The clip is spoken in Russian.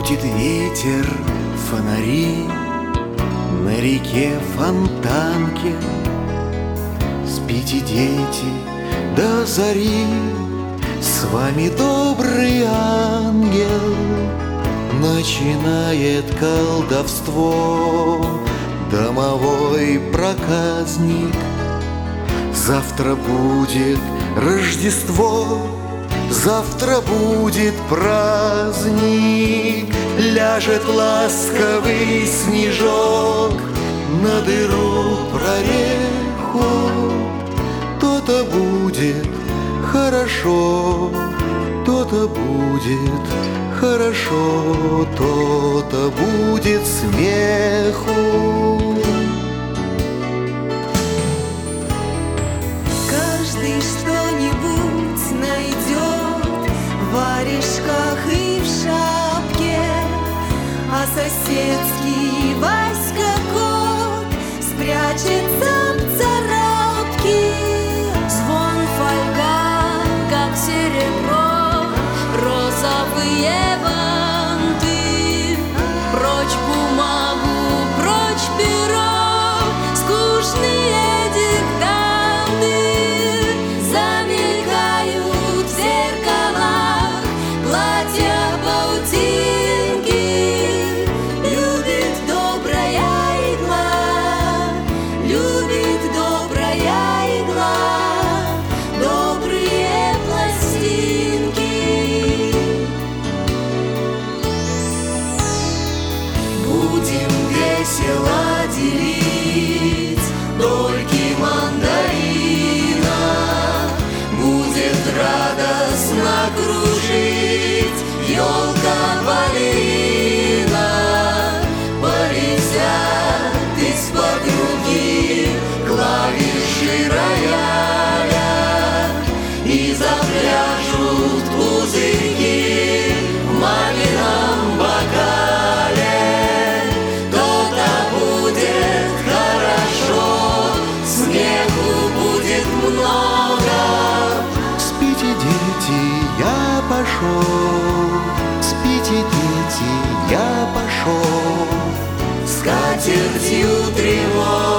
Крутит ветер фонари на реке Фонтанке. Спите, дети, до зари, с вами добрый ангел. Начинает колдовство домовой проказник. Завтра будет Рождество, завтра будет праздник. Ляжет ласковый снежок на дыру прореху. То-то будет хорошо, то-то будет хорошо, то-то будет смеху. Каждый что-нибудь найдет в варежках и в шапке, а соседский Васька кот спрячется в царапке. Звон фольга, как серебро, розовые банты. Прочь бумагу, прочь перо, скучные диктанты. Замелькают в зеркалах платья-паутинки. Любит добрая игла, любит добрая игла добрые пластинки. Будем весело делить дольки мандарина. Будет радостно кружить елка-балерина. Полетят из-под руки клавиши рояля и запляшут пузырьки в мамином бокале. То-то будет хорошо, смеху будет много. Спите, дети, я пошел. Спите, дети, я пошел. Скатертью тревог